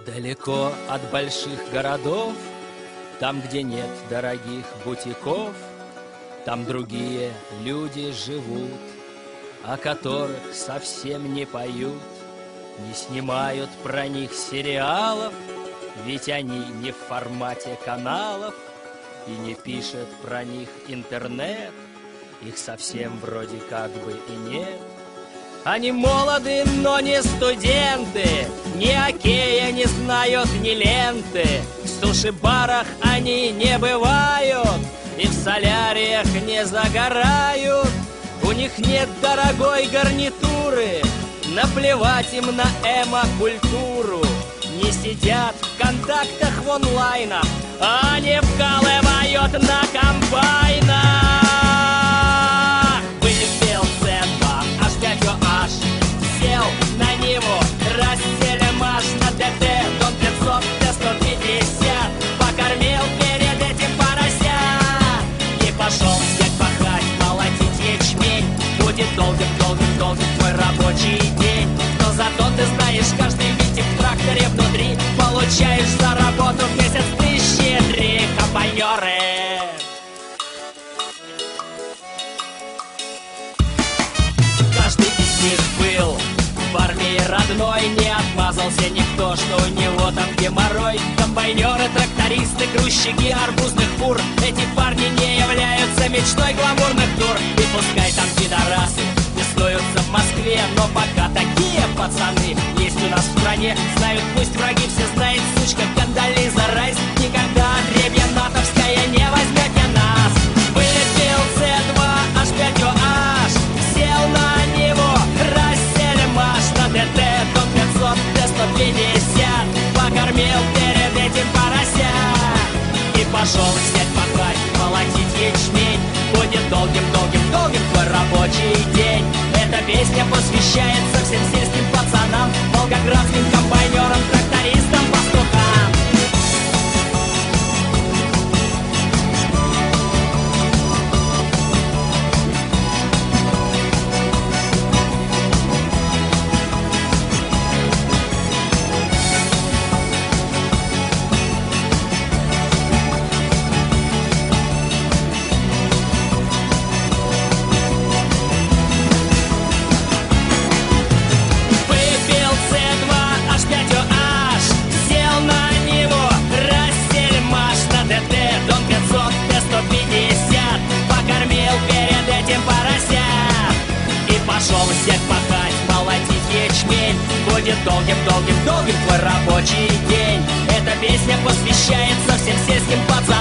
Далеко от больших городов, там, где нет дорогих бутиков, там другие люди живут, о которых совсем не поют, не снимают про них сериалов, ведь они не в формате каналов, и не пишет про них интернет, их совсем вроде как бы и нет. Они молоды, но не студенты, ни окея не знают, ни ленты. В суши-барах они не бывают и в соляриях не загорают. У них нет дорогой гарнитуры, наплевать им на эмо-культуру. Не сидят в контактах в онлайнах, они вкалывают на комбайнах. Выпил C2, H5OH, сел на Ниву, Растелемаш на ДТ, Дон 500, Т-150, покормил перед этим порося и пошел снег пахать, молотить ячмень. Будет долгим твой рабочий день, но зато ты знаешь, каждый винтик в тракторе внутри получаешь за работу в месяц 1003, комбайнеры. Каждый из них был в армии родной, не отмазался никто, что у него там геморрой. Комбайнеры, трактористы, грузчики арбузных фур, эти парни не являются мечтой гламурных тур. И пускай там пидорасы тестуются в Москве, но пока такие пацаны есть у нас в стране. Знают пусть враги, все знает сучка Кондолиза Райс, никогда отребья натовская не возьмете нас. Выпил C2, H5OH, сел на Ниву, Растелемаш на ДТ, Дон 500, Т-150, покормил перед этим порося и пошел снег пахать, молотить ячмень. Будет долгим твой рабочий день. Эта песня посвящается всем сельским пацанам, волгоградским комбайнерам, трактористам, пастухам. Пошел снег пахать, молотить ячмень. Будет долгим твой рабочий день. Эта песня посвящается всем сельским пацанам,